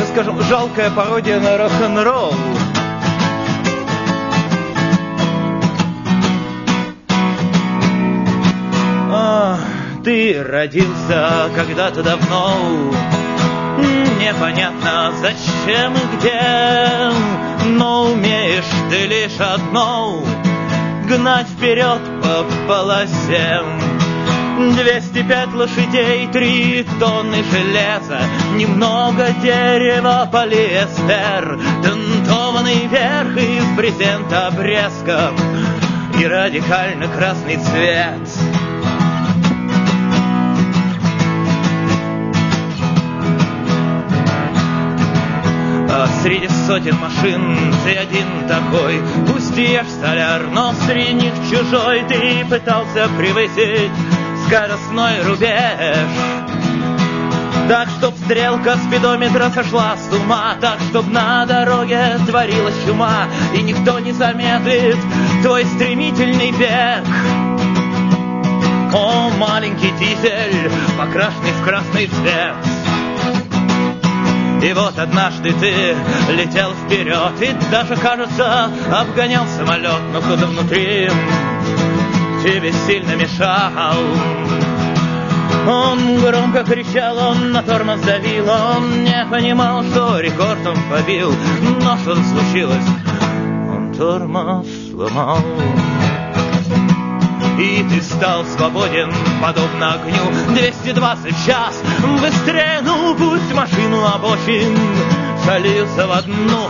скажем, жалкая пародия на рок-н-ролл. Ты родился когда-то давно, непонятно зачем и где, но умеешь ты лишь одно — гнать вперед по полосе. 205 лошадей, 3 тонны железа, немного дерева, полиэстер, тентованный верх из брезента обрезков и радикально красный цвет. Среди сотен машин ты один такой, пусть ешь соляр, но среди них чужой. Ты пытался превысить скоростной рубеж, так, чтоб стрелка спидометра сошла с ума, так, чтоб на дороге творилась чума, и никто не заметит твой стремительный бег. О, маленький дизель, покрашенный в красный цвет. И вот однажды ты летел вперед и даже, кажется, обгонял самолет, но кто-то внутри тебе сильно мешал. Он громко кричал, он на тормоз давил, он не понимал, что рекорд он побил. Но что-то случилось, он тормоз сломал. И ты стал свободен, подобно огню. 220 в час, быстрее, ну пусть машину обочин сольются в одну.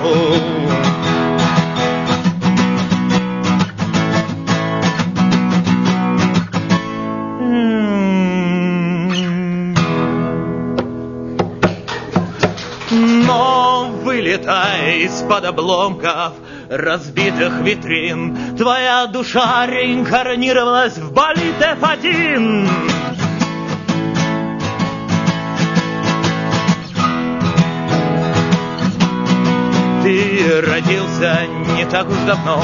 Но вылетая из-под обломков разбитых витрин, твоя душа реинкарнировалась в болид F1. Ты родился не так уж давно,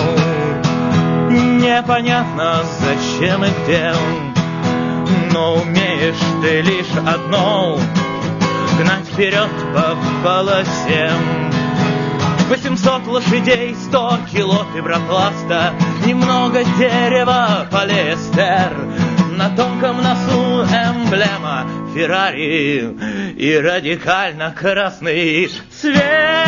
непонятно зачем и где, но умеешь ты лишь одно — гнать вперед по полосе. 800 лошадей, 100 кило фибропласта, немного дерева, полиэстер, на тонком носу эмблема Феррари и радикально красный цвет.